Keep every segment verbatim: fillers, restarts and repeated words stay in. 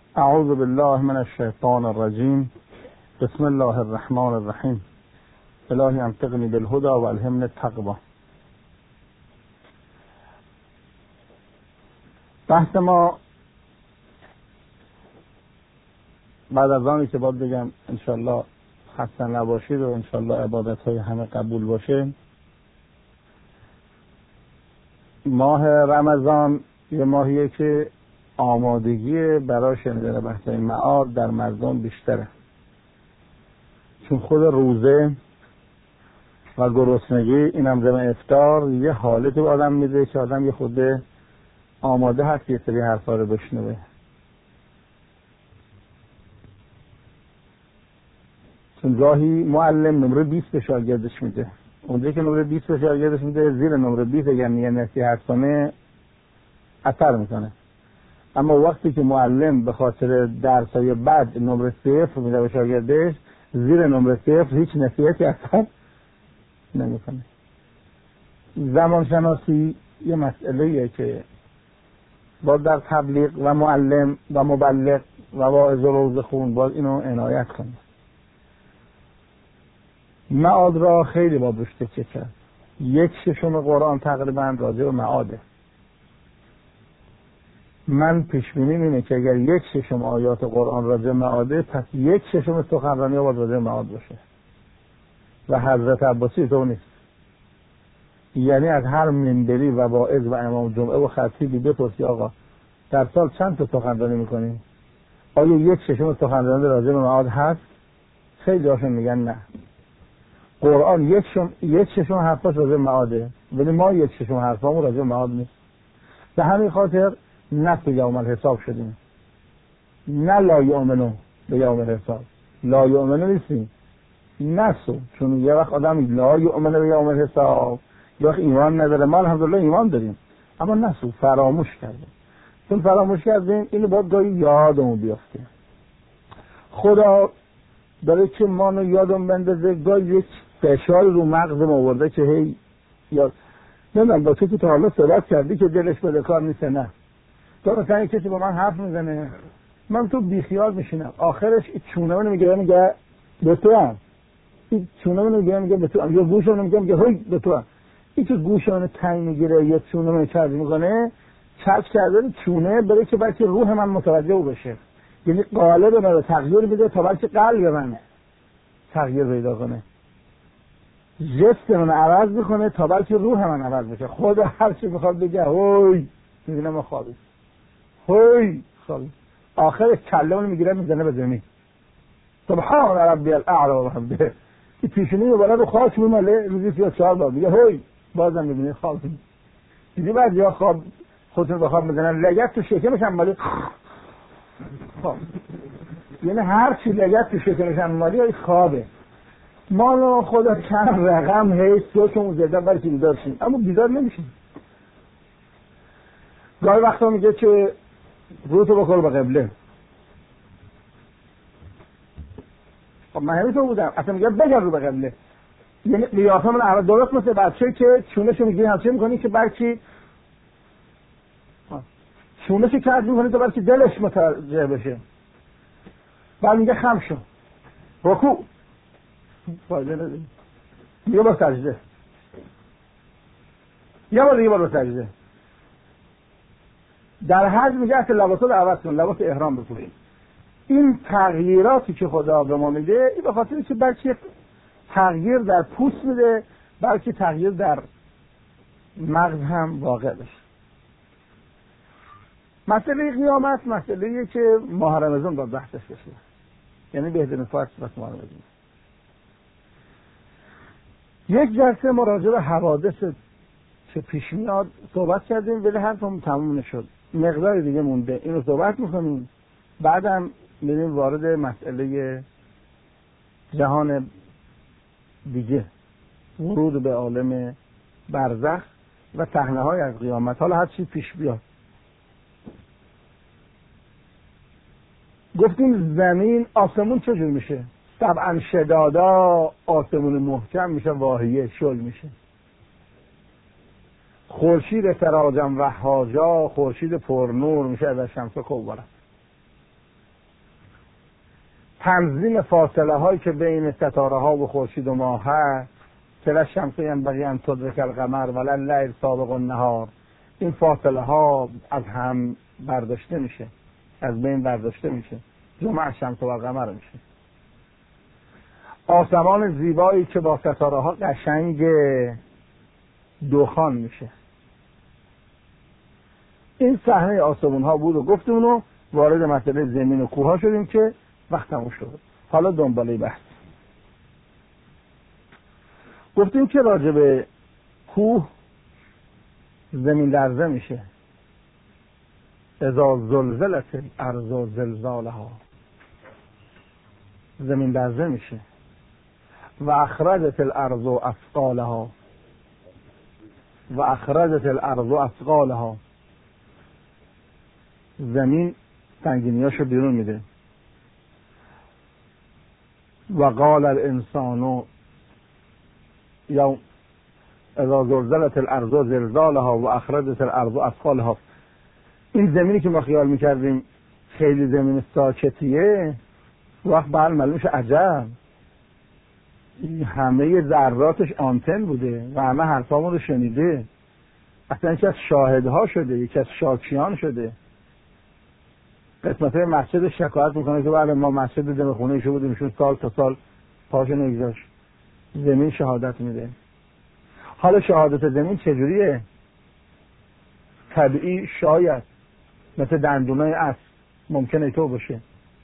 اعوذ بالله من الشیطان الرجیم. بسم الله الرحمن الرحیم. الهی انطقنی بالهدى و الهمنی التقوی. بحث ما بعد از آنی که باید بگم انشالله خسته نباشید و انشالله عبادت های همه قبول باشه، ماه رمضان یه ماهیه که آمادگی برای شنیدن بحث معاد در مردم بیشتره، چون خود روزه و گرسنگی اینم زمان افطار یه حالتی به آدم میده که آدم یه خود آماده هست یه سری حرفا رو بشنوه. چون گاهی معلم نمره بیست به شاگردش میده، اونجایی که نمره بیست به شاگردش میده زیر نمره بیست اگر یه نصیحت کنه اثر میکنه، اما وقتی که معلم به خاطر درسای بعد نمره صفر میده به شاگردش، زیر نمره صفر هیچ نصیحتی اثر نمیکنه. زمان شناسی یه مسئله‌ایه که باید در تبلیغ و معلم و مبلغ و واعظ و روزه خون باید اینو عنایت کنه. معاد را خیلی با روش تکیه کرد. یک ششم قرآن تقریبا راجع به معاده. من پیش بینیم اینه که اگر یک ششم آیات قرآن راجع به معاده، پس یک ششم سخنرانی ها باید راجع به معاد باشه و حضرت عباسی تو نیست. یعنی از هر منبری و واعظ و امام جمعه و خطیبی بپرسی آقا در سال چند تا سخنرانی میکنی؟ آیا یک ششم سخنرانی راجع به معاد هست؟ خیلی هاشون میگن نه. قرآن یک ششم یک ششم حرفاش راجع به معاده، ولی ما یک ششم حرفامون راجع به معاد نیست. به همین خاطر نه تو یوم الحساب شدیم، نه لا یؤمنو به یوم الحساب. لا یؤمنو نیستیم، نسو، چون یه وقت آدم لا یؤمنو به یوم الحساب یا ایمان نداره. ما الحمدلله ایمان داریم، اما نسو، فراموش کردیم. چون فراموش کردیم اینو باید گاهی یادمون بیافته. خدا داره که ما رو یادم بندازه، گاهی یک فشار رو مغزم آورده که هی یاد نمیدونم با تو که تا حالا صحبت کردی که دلش بده کار نیست. نه تو مثلا کسی با من حرف میزنه، من تو بیخیال میشینم، آخرش این چونه منو میگه میگه به تو هم، این چونه منو میگه میگه به تو هم، یا گوش منو میگه میگه هی به تو هم. این که گوش منو تنگ میگیره یا چونه منو چرد میکنه، چرد کرده چونه بره که بلکه روح من متوجه بشه، یعنی قالب من رو تغییر میده تا بلکه قلب من تغییر پیدا کنه، جست من عوض میکنه تا بلکه روح من عوض بشه. خدا هر چی میخواد بگه هوی میبینه ما خوابید، هوی خوابید، آخر کله اونو میگیره میزنه به زمین. سبحان ربی الاعلی و بحمده. این پیشونی رو بالا رو خاک میماله روزی سیا چهار بار میگه هوی، بازم میبینه خواب. دیدی بعد یا خواب خودتون به خواب میزنن لگت تو شکمش هم مالی خواب، یعنی هر چی لگت تو شکمش هم مالی خوابه. ما رو خدا چند رقم هیچ سوچمون زده برای که بیدار شیم، اما بیدار نمیشیم. گاهی وقتا میگه که رو تو بکن به قبله. خب من همین تو بودم، اصلا میگه بگم رو به قبله، یعنی قیافه من اول درست مثل بچه که چونشو میگیری همچه میکنی که برکی چونشو کرد میکنی تا برکی دلش متوجه بشه. بعد میگه خم شو رکوع، فایده نداره، یه بار سجده، یه بار یه بار سجده. در حج میگه اصلا لباسا رو عوض کن، لباس احرام بپوش. این تغییراتی که خدا به ما میده این به خاطر که بلکه تغییر در پوست میده، بلکه تغییر در مغز هم واقع بشه. مسئله قیامت مسئله‌ایه که ماه رمضان باید بحثش بشه، یعنی بهترین فرصت واسه ماه رمضان. یک جلسه مراجعه به حوادث که پیش میاد صحبت کردیم، ولی حرفمون تموم نشد، مقدار دیگه مونده، اینو صحبت میکنیم. بعدم میریم وارد مسئله جهان دیگه، ورود به عالم برزخ و صحنه های از قیامت. حالا هر چی پیش بیاد. گفتیم زمین آسمون چجور میشه؟ طبعا شدادا آسمون محکم میشه، واهیه شل میشه. خورشید سراجم و حاجا، خورشید پرنور میشه از شمس کبرا. تنظیم فاصله هایی که بین ستاره ها و خورشید و ماه هست، که لا الشمس ینبغی ان تدرک القمر ولا اللیل سابق النهار، این فاصله ها از هم برداشته میشه، از بین برداشته میشه، جمع الشمس و القمر میشه. آسمان زیبایی که با ستاره ها قشنگ دخان میشه. این صحنه آسمون ها بود و گفتیم و وارد مسئله زمین و کوه ها شدیم که وقتمون شد. حالا دنباله بحث. گفتیم که راجع به کوه زمین لرزه میشه. اذا زلزلت الارض زلزالها، زمین لرزه میشه. و اخرجت الارض اثقالها، و اخرجت الارض اثقالها، زمین سنگینیاشو بیرون میده. و قال الانسان یوم اذا زلزلت الارض زلزالها و اخرجت الارض اثقالها. این زمینی که ما خیال میکردیم خیلی زمین ساکتیه، وقت بعد معلوم میشه عجب همه ذراتش آنتن بوده و همه حرفامون رو شنیده، اصلا یکی از شاهدها شده، یکی از شاکیان شده. قسمت های مسجد شکایت میکنه که بله ما مسجد دم خونه ایشو بودیم، ایشون سال تا سال پاشو نگذاشت. زمین شهادت میده. حالا شهادت زمین چجوریه؟ طبیعی شاید مثل دندونای اسب ممکنه تو باشه.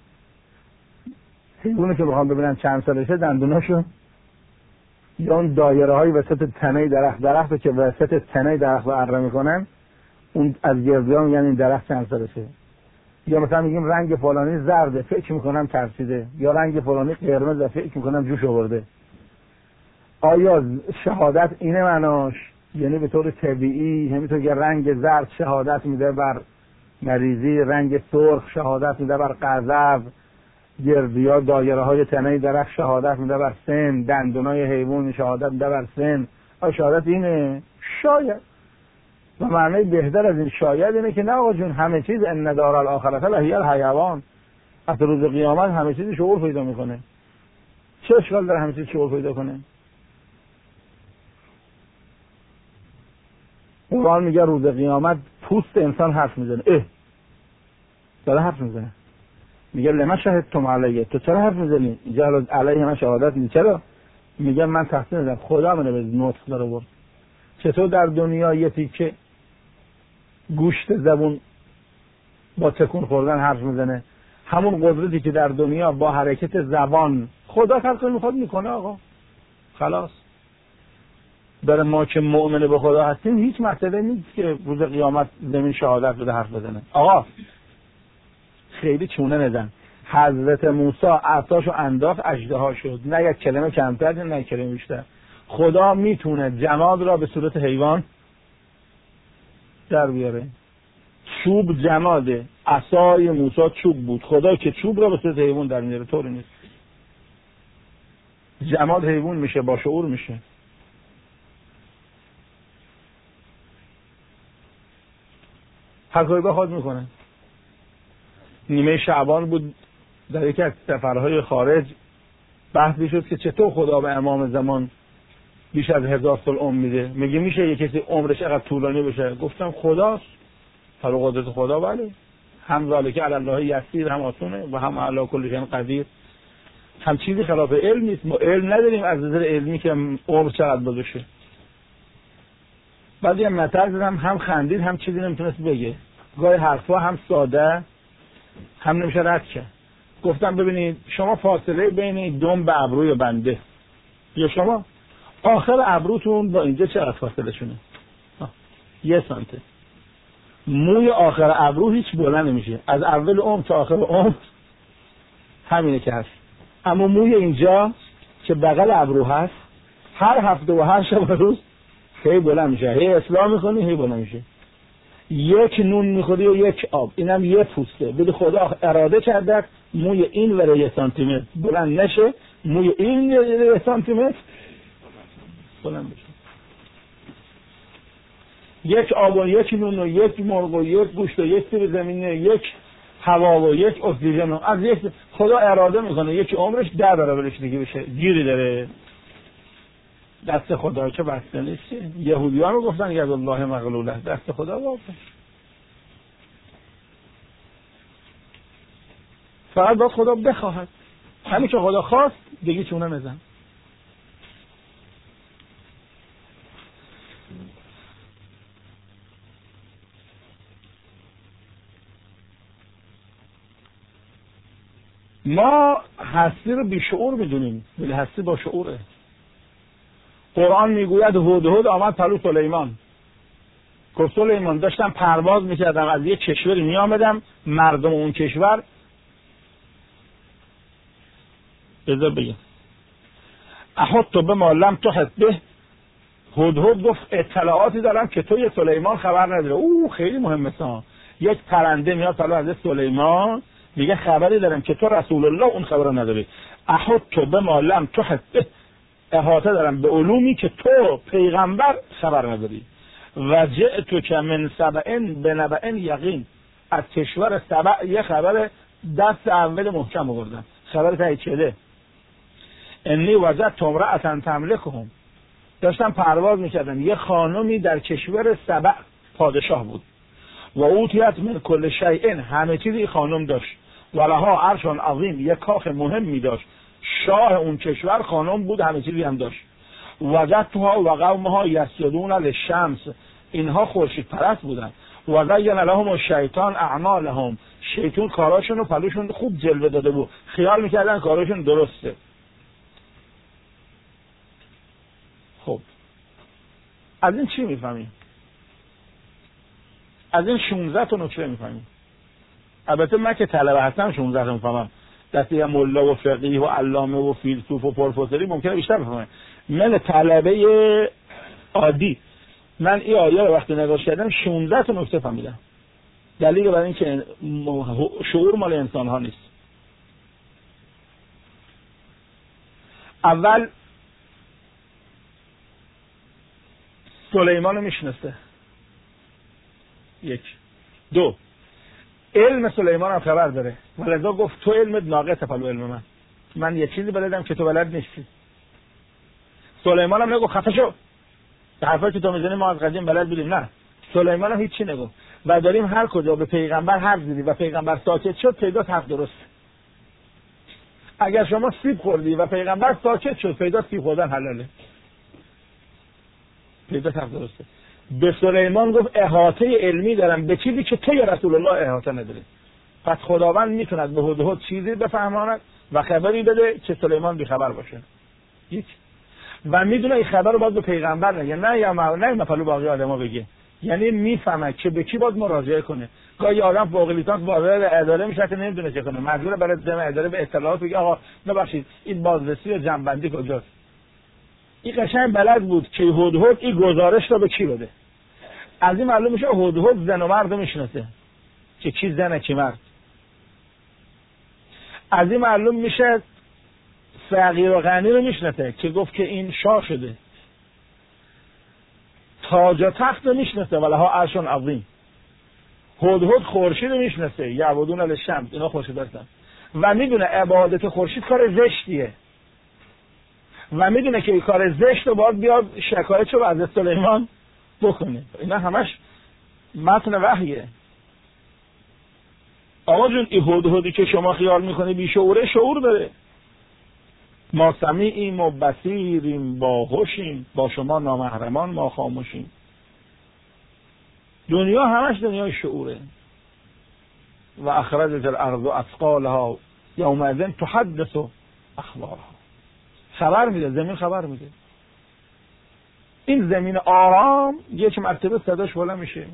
حیوانی که بخوام ببینن چند سالشه دندوناشو یا اون دایره های وسط تنه درخت درخت که وسط تنه درخت رو اره میکنن، اون از گردیا میگن این درخت چند سالشه. یا مثلا میگیم رنگ فلانی زرده، فکر میکنم ترسیده، یا رنگ فلانی قرمزه، فکر میکنم جوش آورده. آیا شهادت اینه معناش؟ یعنی به طور طبیعی همینطور که رنگ زرد شهادت میده بر مریضی، رنگ سرخ شهادت میده بر غضب، گردیا دایره های تنه درخت شهادت میده بر سن، دندونای حیوان شهادت میده بر سن. آیا شهادت اینه؟ شاید. و معنی بهتر از این شاید اینه که نه آقا جون همه چیز ان دار الاخرة لهی الحیوان، از روز قیامت همه چیز شعور پیدا میکنه. چه اشکال داره همه چیز شعور پیدا کنه؟ قرآن میگه روز قیامت پوست انسان حرف میزنه. اه داره حرف میزنه. میگه لما شهدتم علیه، تو چرا حرف میزنی؟ اینجا علیه من شهادت میدی. چرا؟ میگه من تحسین دادم، خدا منو به نطق داره برد. چطور در دنیا یه تیکه گوشت زبون با تکون خوردن حرف میزنه؟ همون قدرتی که در دنیا با حرکت زبان خدا هر کاری میخواد میکنه آقا. خلاص. برای ما که مؤمن به خدا هستیم هیچ مسئله نیست که روز قیامت زمین شهادت بده حرف بزنه. آقا خیلی چونه نزن. حضرت موسی عصاشو انداخت اژدها شد، نه یک کلمه کمتر نه یک کلمه بیشتر. خدا میتونه جماد را به صورت حیوان در بیاره. چوب جماده، عصای موسی چوب بود، خدا که چوب را به صورت حیوان در میاره طوری نیست. جماد حیوان میشه، با شعور میشه. هر کاری بخواد میکنه. نیمه شعبان بود در یکی از سفرهای خارج بحثی شد که چطور خدا به امام زمان بیش از هزار سال عمر میده. میگه میشه یه کسی عمرش اینقدر طولانی بشه؟ گفتم خداست، فر قدرت خدا. بله هم ذالک علی الله یسیر، هم آسونه و هم علی کل شیء قدیر. هم چیزی خلاف علم نیست. ما علم نداریم از نظر علمی که عمر چقدر بشه. بعضی هم مثل زدم، هم خندید هم چیزی نمیتونست بگه. گاهی حرفا هم ساده هم نمیشه رد کرد. گفتم ببینید شما فاصله بین دم به ابروی بنده یا شما آخر ابروتون با اینجا چقدر فاصله شونه؟ یه سانته. موی آخر ابرو هیچ بلند نمیشه، از اول عمر تا آخر عمر همینه که هست. اما موی اینجا که بغل ابرو هست هر هفته و هر شب و روز هی بلند میشه، هی اصلاح میکنی هی بلند میشه. یک نون میخوری و یک آب، اینم یه پوسته. بده خدا اراده کرده موی این وره یه سانتیمتر بلند نشه، موی این یه سانتیمتر بلند بشه. یک آب و یک نون و یک مرغ و یک گوشت و یک سیب زمینی، یک هوا و یک اکسیژن. از یک خدا اراده میکنه یکی عمرش ده برابرش دیگه بشه، گیری داره، دست خدا که بسته نیست. یهودی ها رو گفتن ید الله مغلوله، دست خدا واقعا. فقط باید خدا بخواهد، همین که خدا خواست دیگه چونه نزن. ما هستی رو بی شعور میدونیم ولی هستی با شعوره. قرآن میگوید هدهد آمد پلو سلیمان، گفت سلیمان داشتم پرواز میکردم از یک کشوری میامدم، مردم اون کشور بذار بگم احط به ما لم تحط به. هدهد گفت اطلاعاتی دارم که تو یه سلیمان خبر نداره. او خیلی مهمه سا. یک پرنده میاد پلو از سلیمان میگه خبری دارم که تو رسول الله اون خبر نداری. احط به ما لم تحط به، احاطه دارم به علومی که تو پیغمبر خبر نداری. و جئتو که من سبعین به نبعین یقین، از کشور سبع یه خبر دست اول محکم آوردم، خبر تایید شده. انی وجدت امرأة تملکهم، داشتم پرواز میکردم یه خانمی در کشور سبع پادشاه بود. و اوتیت من کل شیء، همه چیزی خانم داشت. ولها عرش عظیم، یه کاخ مهمی داشت. شاه اون کشور خانم بود، همه چیزی هم داشت. وجدتها و قومها یسجدون للشمس، اینها خورشید پرست بودن. و زین لهم الشیطان اعمالهم، شیطان کاراشون و پلوشون خوب جلوه داده بود، خیال میکردن کاراشون درسته. خب از این چی میفهمیم؟ از این شانزده تا نکته میفهمیم. البته من که طلبه هستم شانزده تا میفهمم، دستی هم ملا و فقیه و علامه و فیلسوف و پروفسوری ممکنه بیشتر بفهمم. من طلبه عادی من این آیه رو وقتی نگاه کردم شانزده تا نکته فهمیدم. دلیل برای این که شعور مال انسان ها نیست. اول سلیمان رو میشناسه، یک. دو، علم سلیمان هم خبر داره، ولذا گفت تو علمت ناقص پلو علم من، من یه چیزی بلدم که تو بلد نیستی. سلیمان هم نگو خفه شو، به حرفایی که تو میزنی ما از قدیم بلد بودیم، نه. سلیمان هم هیچی نگو و داریم هر کجا به پیغمبر حرف زدی و پیغمبر ساکت شد پیداست حرف درست. اگر شما سیب خوردی و پیغمبر ساکت شد پیداست سیب خوردن حلاله، پیداست حرف درسته. به سلیمان گفت احاطه علمی دارم به چیزی که تو یا رسول الله احاطه نداری. پس خداوند میتوند به هدهد چیزی بفهماند و خبری بده که سلیمان بی خبر باشه. یک. و میدونه این خبر رو باید به پیغمبر نگه، نه یا نه مثلا باقی آدما بگه. یعنی میفهمه که به کی باید مراجعه کنه. گاهی آدم فوق لیسانس وارد اداره میشه که نمیدونه چه کنه، مجبور برای دم اداره به اطلاعات بگه آقا ببخشید این بازرسی و جنبندی کجاست. این قشنگ بلد بود که هدهد این گزارش رو به کی بده. از این معلوم میشه هدهد زن و مرد میشناسه که کی زنه کی مرد. از این معلوم میشه فقیر و غنی رو میشناسه که گفت که این شاه شده. تاج و تخت رو میشناسه ولها عرش عظیم. هدهد خورشید رو میشناسه یعبدون للشمس، اینا خورشید هستن و میدونه عبادت خورشید کار زشتیه و میدونه که این کار زشت رو باید بیاد شکایت رو از سلیمان بکنه. اینا همش متن وحیه. آقا جون این هدهدی که شما خیال میکنی بیشعوره، شعور داره. ما سمیعیم و بصیریم باهوشیم، با شما نامحرمان ما خاموشیم. دنیا همش دنیای شعوره. و اخرجت الارض اثقالها یومئذ تحدث اخبارها، خبر میده، زمین خبر میده. این زمین آرام یک مرتبه صداش بالا میشه.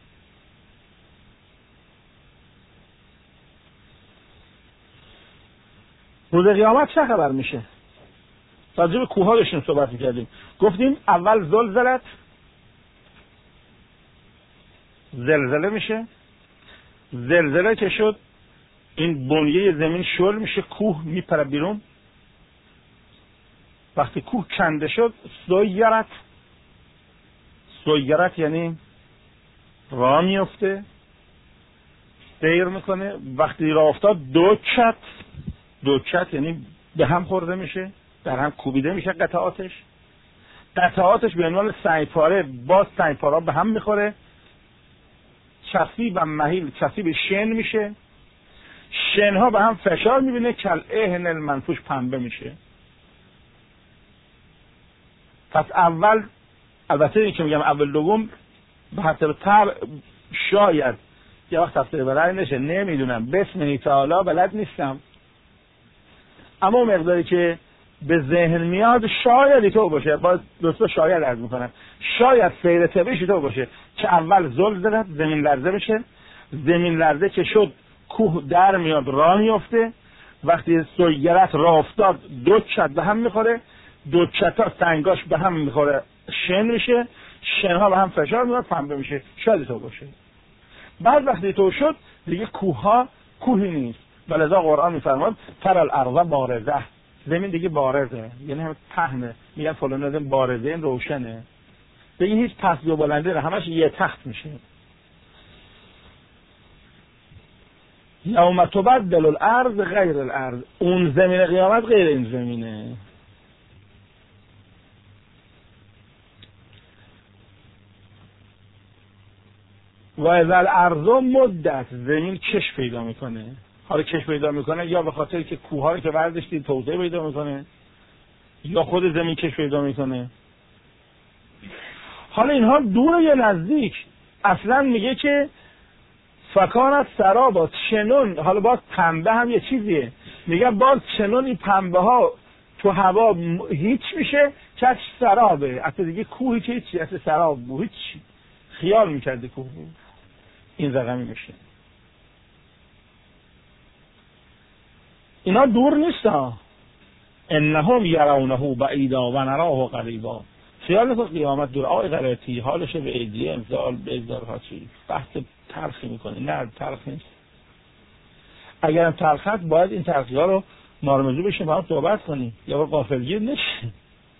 روز قیامت چه خبر میشه؟ راجع به کوها داشتیم صحبت میکردیم، گفتیم اول زلزلت زلزله میشه، زلزله که شد این بنیه زمین شل میشه، کوه میپره بیرون. وقتی کوه کنده شد سویرت، سویرت یعنی راه میفته، سیر میکنه. وقتی راه افتاد دکت دکت یعنی به هم خورده میشه، در هم کوبیده میشه قطعاتش. قطعاتش به عنوان سنگپاره باز سنگپارا به هم میخوره، چسیب و مهیل چسیب شن میشه، شنها به هم فشار میبینه، کل اهن المنفوش پنبه میشه. پس اول، البته این که میگم اول دوم به حسب تر شاید یه وقت تفسیر برای نشه، نمیدونم، بسم تعالی بلد نیستم، اما مقداری که به ذهن میاد شاید تو باشه، باز دوستا شاید عرض میکنم، شاید سیر طبیعی تو باشه که اول زلزله زمین لرزه بشه، زمین لرزه که شد کوه در میاد راه میفته، وقتی سویگرت راه افتاد دو چت به هم میخوره، دو چتا سنگاش به هم میخوره شن میشه، شنها به هم فشار میاد پنبه میشه، شاید تو باشه. بعد وقتی تو شد دیگه کوه ها کوهی نیست، ولذا قرآن میفرماد تر الارض بارزه، زمین دیگه بارزه، یعنی هم پهنه، میگن فلان زمین بارزه، این روشنه، دیگه هیچ پستی و بلندی نه، همش یه تخت میشه. یوم تبدل الارض غیر الارض، اون زمین قیامت غیر این زمینه. و اذا الارض مدت، زمین کش پیدا میکنه. حالا کش پیدا میکنه یا به خاطر که کوه رو که ورداشتید توسعه پیدا میکنه، یا خود زمین کش پیدا میکنه. حالا اینها دور یا نزدیک، اصلا میگه که فکانت سرابا، چنون، حالا باز پنبه هم یه چیزیه، میگه باز چنون این پنبه ها تو هوا هیچ میشه که سرابه، اصلا دیگه کوه که هیچی، اصلا سراب بود، هیچ خیال میکرده کوه بود، این رقمی میشه. اینا دور نیست ها، انهم یرونه بعیدا و نراه قریبا. خیال نکن قیامت دور، آقای غلطی حالش به ایدیه امزال به ازدار ها چی بحث تلخی میکنه، نه تلخ نیست. اگرم تلخ هست باید این تلخی ها رو مارمزو بشیم با هم صحبت کنیم یا با غافلگیر نشیم،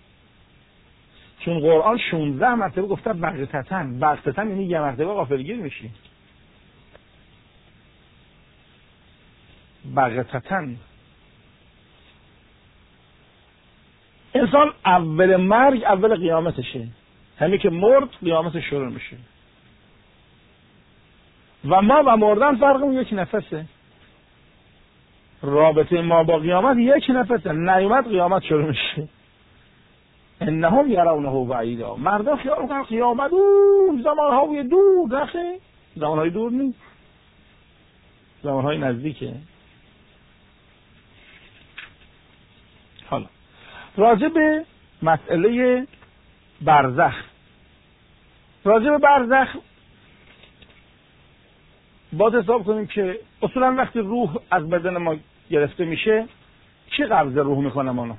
چون قرآن شانزده مرتبه گفته بغتتاً، بغتتاً یعنی یه مرتبه غافلگیر میشی، بغتتاً. انسان اول مرگ اول قیامتشه، همین که مرد قیامتش شروع میشه. و ما و مردن فرقمون یک نفسه، رابطه ما با قیامت یک نفسه، نیومد قیامت شروع میشه. انهم یرونه بعیدا، مردم خیال میکنن قیامت اون زمانهای دور، نخیر زمانهای دور نیست، زمانهای نزدیکه. حالا راجع به مسئله برزخ، راجع به برزخ باید حساب کنیم که اصولا وقتی روح از بدن ما گرفته میشه چی قبض روح میکنه ما؟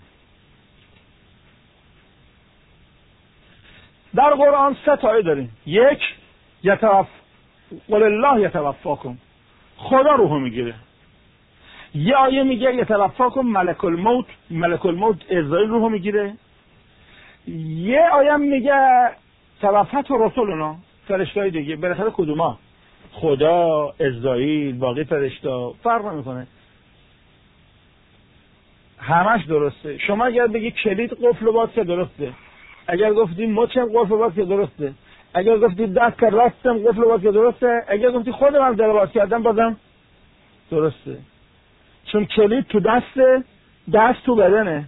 در قرآن سه تا آیه داریم. یک، یتوف قل الله یتوفاکم، خدا روحو میگیره. یه آیه میگه یتوفاکم ملک الموت، ملک الموت عزراییل روحو میگیره. یه آیه میگه توفت و رسولنا، فرشته‌های دیگه، بالاخره کدوما؟ خدا، عزراییل، باقی فرشته، فرق نمیکنه، همش درسته. شما اگر بگی کلید قفل و باز که درسته، اگر گفتی مچم قفل و باز که درسته، اگر گفتی دست که راستم قفل و باز که درسته، اگر گفتی خودم هم در باز کردم بازم درسته، چون کلید تو دست، دست تو بدنه.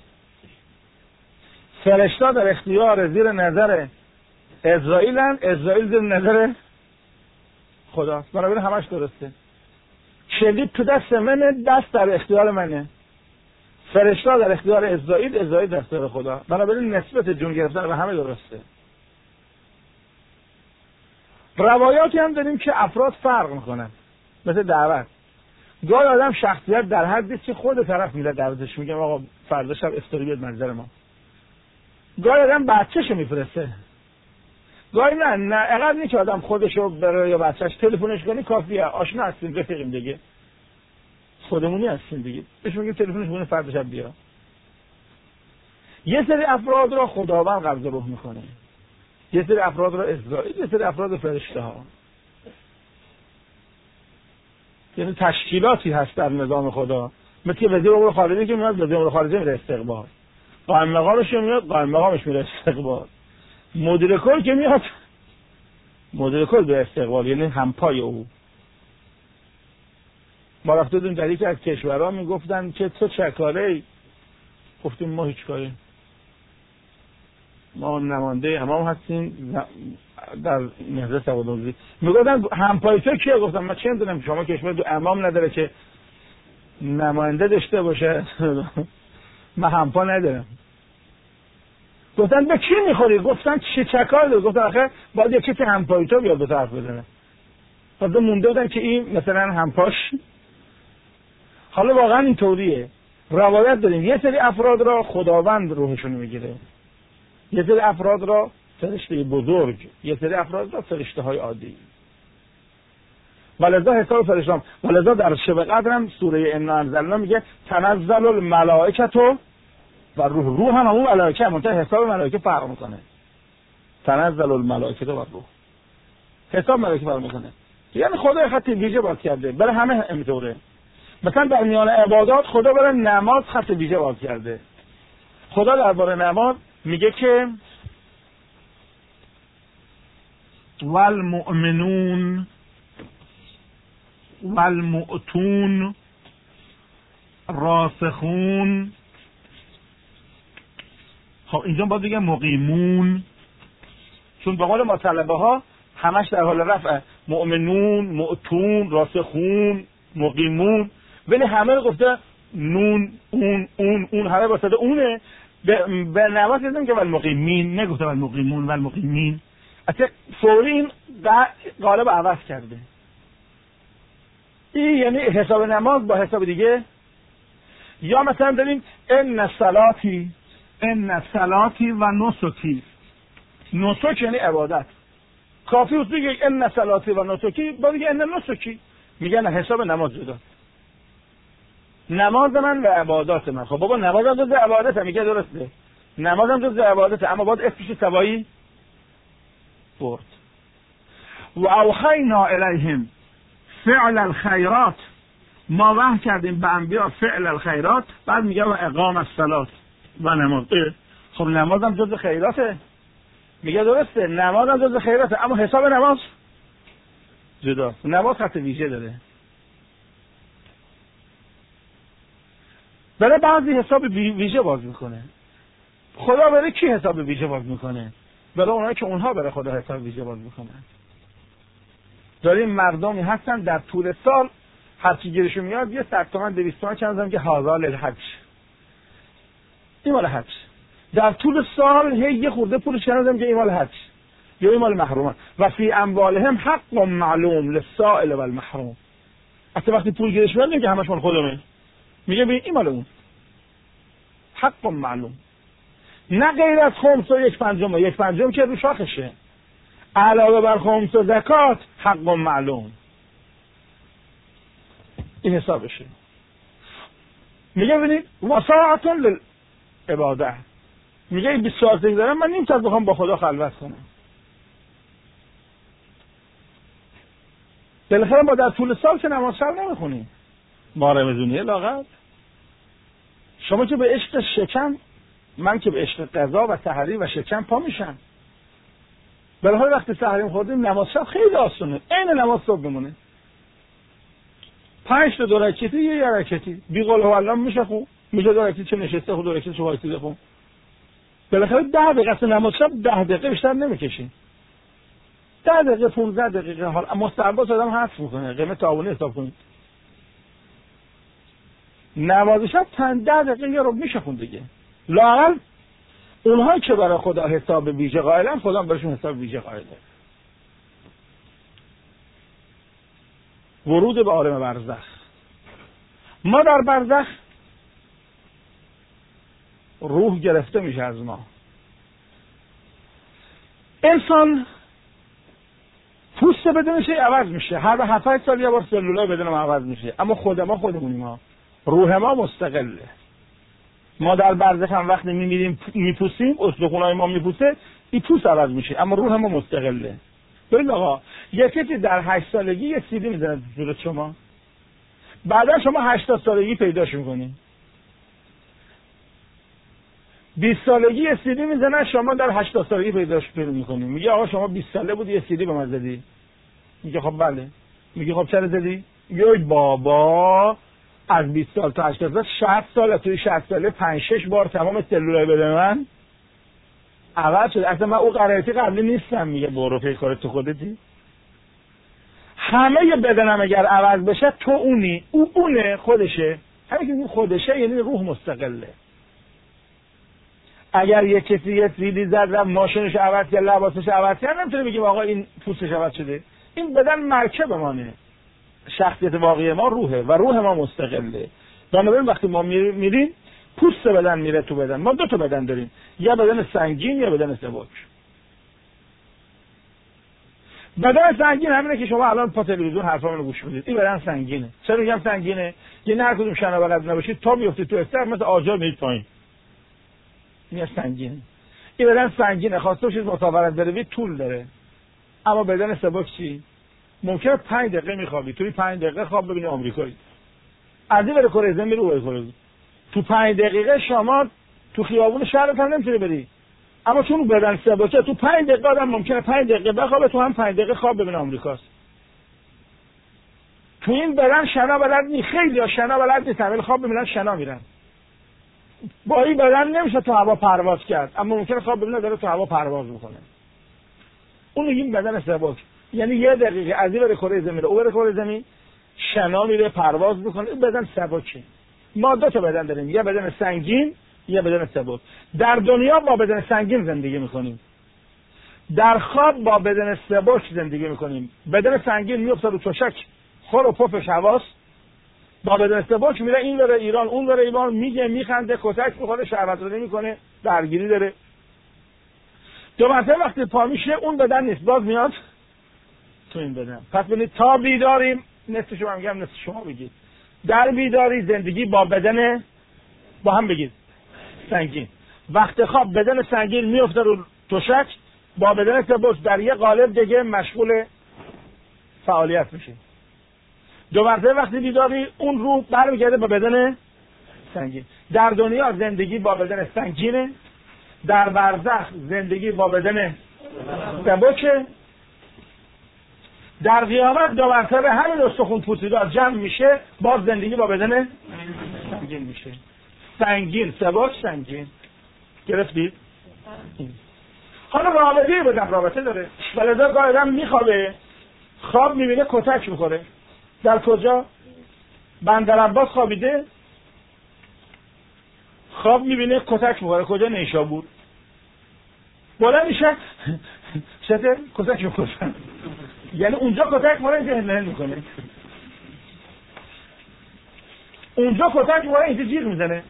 فرشته در اختیار زیر نظر عزراییلن، عزراییل زیر نظر خداست، بنابراین همش درسته. کلید تو دست منه، دست در اختیار منه، فرشته در اختیار عزراییل، عزراییل در اختیار خدا، بنابراین نسبت جون گرفتن به همه درسته. روایاتی هم داریم که افراد فرق میکنن، مثل دعوت. گاهی آدم شخصیت در حدی که خود طرف میره دعوتش، میگه آقا فردا شب استوری بیاد منظر ما. گاهی آدم بچه‌شو میفرسته، گاهی نه نه اقدر نیست که آدم خودشو بره یا بچه‌ش، تلفنش کنی کافیه، آشنا هستیم، رفیقیم دیگه، خودمونی هستیم دیگه، بهش میگیم تلفنش کنه فردا شب بیا. یه سری افراد رو خداوند قبض روح میکنه، یه سری افراد رو عزراییل، یه سری افراد فرشته ها. یعنی تشکیلاتی هست در نظام خدا مثل وزیر امور خارجه که میاد وزیر امور خارجه میره استقبال، قائم مقامش میاد قائم مقامش میره استقبال، مدیر کل که میاد مدیر کل به استقبال، یعنی همپای او. ما رفته بودیم در یکی از کشورها میگفتن که تو چه کاره؟ گفتیم ما هیچ کاری، ما نماینده امام هستیم در نهضت تبادلی. میگفتن همپای تو کیه؟ گفتم من چه میدونم شما کشور دو امام نداره که نماینده داشته باشه من همپا ندارم. گفتن به کی میخوری؟ گفتن چه چکار داره؟ گفتن آخه باید یکی که همپای تو بیاد به طرف بزنه. بعد مونده بودن که این مثلا همپاش. حالا واقعا اینطوریه. روایت داریم یه سری افراد را خداوند روحشون میگیره، یه سری افراد را فرشته بزرگ، یه سری افراد را فرشته های عادی. ولذا حساب فرشتام، ولذا در شب قدر هم سوره انا انزلنا میگه تنزل الملائکه و روح. روح هم همون ملائکه، منتها حساب ملائکه فرق میکنه. تنزل الملائکه و روح، حساب ملائکه فرق میکنه. یعنی خدا خط ویژه باز کرده برای همه اینطوره. مثلا در میان عبادات خدا برای نماز خط ویژه باز کرده. خدا درباره نماز میگه که والمؤمنون والمؤتون راسخون. خب اینجا باید بگم مقیمون، چون به قول مطلبه ها همش در حال رفع، مؤمنون، مؤتون، راسخون، مقیمون، ولی همه گفته نون، اون، اون، اون، همه واسطه اونه. به, به نماز دیدم که والمقیمین، نگفته والمقیمون والمقیمین. اصلا فوری این قالب عوض کرده. این یعنی حساب نماز با حساب دیگه. یا مثلا داریم ان صلاتی ان صلاتی و نسکی. نسک یعنی عبادت. کافی است بگه ان صلاتی و نسکی، بعد میگه ان نسکی، میگن حساب نماز جدا. نماز من و عبادات من. خب بابا نمازم جز عبادته، میگه درسته، نمازم جز عبادته، اما باید اسمش سوایی برد. و اوحینا الیهم فعل الخیرات، ما وحی کردیم به انبیا فعل الخیرات. بعد میگه و اقام الصلات و نماز. خب نمازم جز خیراته، میگه درسته نمازم جز خیراته، اما حساب نماز جدا. نماز خط ویژه داره. برای بعضی حساب ویژه باز میکنه. خدا برای کی حساب ویژه باز میکنه؟ برای اونایی که اونها برای خدا حساب ویژه باز میکنن. داریم مردمی هستن در طول سال هر چی گیرشون میاد یه صد تومن دویست تومن چند که هزار للحج، این مال حج. در طول سال هی یه خورده پولش چند که این مال حج یا این مال محروم. و فی اموالهم حق معلوم للسائل و المحروم. اصلا وقتی پول گیرش میاد میگه همش مال خودمه، میگه ببین این مال اون، حق معلوم. نه غیر از خمس و یک پنجم، یک پنجم که رو شاخشه، علاوه بر خمس و زکات حق معلوم. این حسابشه. میگه ببینید وساعتون للعباده، میگه بیست ساعت دارم من نیم ساعت بخوام با خدا خلوت کنم. بالاخره ما در طول سال که نماز شب نمیخونیم، ما رمزونیه لاغر. شما که به عشق شکم، من که به عشق قضا و سحری و شکم پا میشم. بالاخره وقتی سحری خوردیم نماز شب خیلی آسونه، عین نماز صبح بمونه. پنج تا دو رکعتی یا یه رکعتی بی قول هو الله میشه خون، میشه دو رکعتی چه نشسته خود دو رکعتی چه وایسیده خون. بالاخره ده دقیقه نماز شب ده دقیقه بیشتر نمیکشین. ده دقیقه پانزده دقیقه حال مستحبات آدم حذف میکنه، قیمت تعاونی حساب کنید. نماز شب چند ده دقیقه یه رو میشه خون دیگه. لااقل اونهایی که برای خدا حساب ویژه قائلن، خدا هم براشون حساب ویژه قائله. ورود به عالم برزخ. ما در برزخ روح گرفته میشه از ما. انسان پوست بدنش عوض میشه، هر هفت سال یه بار سلولای بدنم عوض میشه، اما خود ما خودمونیم. ما روح ما مستقله. ما در برزخ هم وقتی میمیریم میپوسیم، استخونای ما میپوسه، این پوست عوض میشه، اما روح ما مستقله. ببین آقا، یکی که در هشت سالگی یه سیدی میزنه تو صورت شما، بعدا شما هشتاد سالگی پیداش میکنی، بیست سالگی یه سیدی میزنن، شما در هشتاد سالگی پیداش پیدا میکنی. میگه آقا شما بیست ساله بودی یه سیدی به من زدی. میگه خب بله. میگه خب چرا زدی؟ میگه ای بابا از بیست سال تا هشتاد سال شصت سال، توی شصت ساله پنج شش بار تمام سلولای بدن من عوض شد. اصلا من اون قرائتی قبلی نیستم. میگه برو فکر کارت تو خودتی. همه بدنم اگر عوض بشه تو اونی، او اونه خودشه. همین که اون خودشه یعنی روح مستقله. اگر یه کسی یه سیدی زد و ماشینش عوض کرد، لباسش عوض کرد، نمیتونه بگیم آقا این پوستش عوض شده. این بدن مرکب مانه. شخصیت واقعی ما روحه و روح ما مستقله. بنابراین وقتی ما میریم پوست بدن میره تو بدن. ما دو تا بدن داریم، یا بدن سنگین یا بدن سبک. بدن سنگین همینه که شما الان پا تلویزیون حرفامو رو گوش میدید. این بدن سنگینه. چرا میگم سنگینه؟ یعنی هر کدوم شنا بلد نباشید تا میافتید تو استر مثل آجر میید پایین. این سنگینه. این بدن سنگینه، خواسته باشید مسافرت بروید طول داره. اما بدن سبک چی؟ ممکنه پنج دقیقه میخوابی، توی پنج دقیقه خواب ببینی آمریکایی. از این بره کره زمین رو کره. تو پنج دقیقه شما تو خیابون شهرت هم نمیتونی بری. اما چون بدن سبکه تو پنج دقیقه آدم ممکنه پنج دقیقه بخوابه، تو هم پنج دقیقه خواب ببینه آمریکاست. تو این بدن شنا بلد نی، خیلی ها شنا بلد نیستن ولی خواب ببینن شنا میرن. با این بدن نمیشه تو هوا پرواز کرد، اما ممکنه خواب ببینه داره تو هوا پرواز میکنه. اون این بدن سبک. یعنی یه دقیقه از این بره کره زمین او بره کره زمین شنا میره پرواز میکنه. این بدن سبکه. ما دو تا بدن داریم، یه بدن سنگین یه بدن سبک. در دنیا با بدن سنگین زندگی میکنیم، در خواب با بدن سبک زندگی میکنیم. بدن سنگین میفته رو تشک خور و پفش حواس، با بدن سبک میره این بره ایران اون بره ایران، میگه میخنده کتک میخوره شهوت رانی میکنه درگیری داره. دو مرتبه وقتی پا میشه اون بدن نیست، باز میاد تو این بدن. پس ببینید تا بیداریم، نصف شما میگم نصف شما بگید، در بیداری زندگی با بدن با هم بگید سنگین. وقت خواب بدن سنگین میفته رو تشک، با بدن سبک در یه قالب دیگه مشغول فعالیت میشه. دو مرتبه وقتی بیداری اون روح برمیگرده با بدن سنگین. در دنیا زندگی با بدن سنگینه، در برزخ زندگی با بدن سبکه، در قیامت دو مرتبه همین استخون پوسیدار جمع میشه، باز زندگی با بدن سنگین میشه. سنگین سبک سنگین. گرفتید؟ حالا رابطه بدن رابطه داره. ولذا گاهی آدم میخوابه، خواب میبینه کتک میخوره. در کجا؟ بندر عباس خوابیده، خواب میبینه کتک میخوره. کجا؟ نیشابور. بلند میشه چطور کتک میخوره. یعنی اونجا کتک میخوره، اینجا هنهن میکنه. اونجا کتک میخوره، اینجا جیغ میزنه.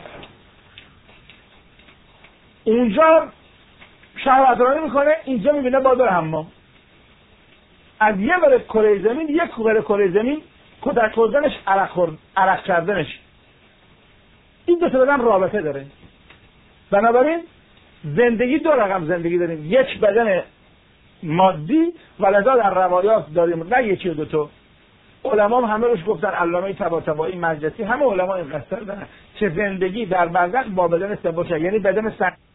اونجا شهوت رانی میکنه، اینجا میبینه بادر حمام. از یه بره کره زمین یک بره کره زمین کتک خوردنش، عرق خورد عرق کردنش. این دو تا بدن رابطه داره. بنابراین زندگی دو رقم زندگی داریم، یک بدن مادی و لذا در روایات داریم، نه یکی و دو تا. علما هم همه روش گفتن، علامه طباطبایی مجلسی، همه علما این قصه دارن که زندگی در برزخ با بدن سبک، یعنی بدن سنگین